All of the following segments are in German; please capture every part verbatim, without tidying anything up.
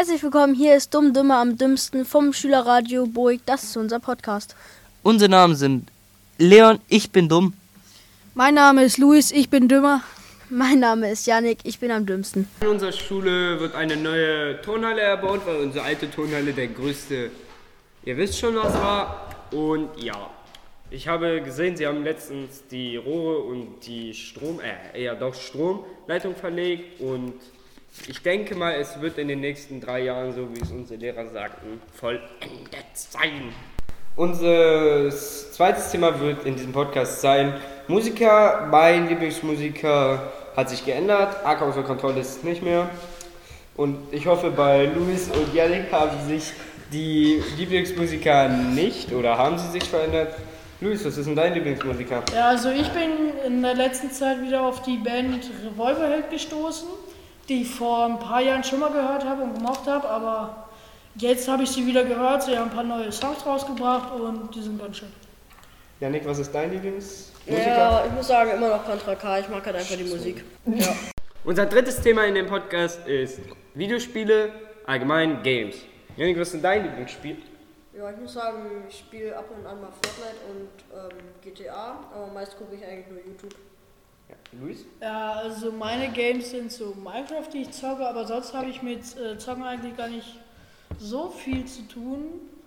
Herzlich willkommen, hier ist Dumm Dümmer am dümmsten vom Schülerradio Burg. Das ist unser Podcast. Unsere Namen sind Leon, ich bin dumm. Mein Name ist Luis, ich bin dümmer. Mein Name ist Yannick, ich bin am dümmsten. In unserer Schule wird eine neue Turnhalle erbaut, weil unsere alte Turnhalle der größte, ihr wisst schon was war. Und ja, ich habe gesehen, sie haben letztens die Rohre und die Strom, äh, eher doch Stromleitung verlegt und ich denke mal, es wird in den nächsten drei Jahren, so wie es unsere Lehrer sagten, vollendet sein. Unser zweites Thema wird in diesem Podcast sein Musiker. Mein Lieblingsmusiker hat sich geändert, Arca außer Kontrolle ist es nicht mehr. Und ich hoffe, bei Luis und Yannick haben sich die Lieblingsmusiker nicht oder haben sie sich verändert. Luis, was ist denn dein Lieblingsmusiker? Ja, also ich bin in der letzten Zeit wieder auf die Band Revolverheld gestoßen, die ich vor ein paar Jahren schon mal gehört habe und gemocht habe, aber jetzt habe ich sie wieder gehört, sie haben ein paar neue Songs rausgebracht und die sind ganz schön. Yannick, was ist dein Lieblingsmusiker? Ja, ich muss sagen, immer noch Contra K, ich mag halt einfach die Musik. Ja. Unser drittes Thema in dem Podcast ist Videospiele, allgemein Games. Yannick, was ist denn dein Lieblingsspiel? Ja, ich muss sagen, ich spiele ab und an mal Fortnite und ähm, G T A, aber meist gucke ich eigentlich nur YouTube. Ja, Luis? Ja, also meine Games sind so Minecraft, die ich zocke, aber sonst habe ich mit äh, Zocken eigentlich gar nicht so viel zu tun.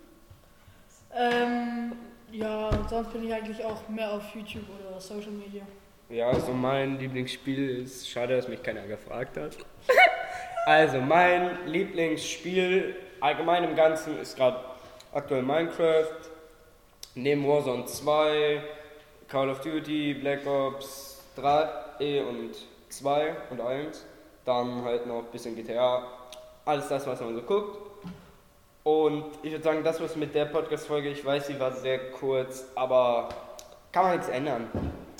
Ähm, ja, sonst bin ich eigentlich auch mehr auf YouTube oder Social Media. Ja, also mein Lieblingsspiel ist, schade, dass mich keiner gefragt hat. Also mein Lieblingsspiel allgemein im Ganzen ist gerade aktuell Minecraft, neben Warzone zwei, Call of Duty, Black Ops drei und zwei und eins, dann halt noch ein bisschen G T A, alles das, was man so guckt. Und ich würde sagen, das was mit der Podcast-Folge, ich weiß, sie war sehr kurz, aber kann man nichts ändern.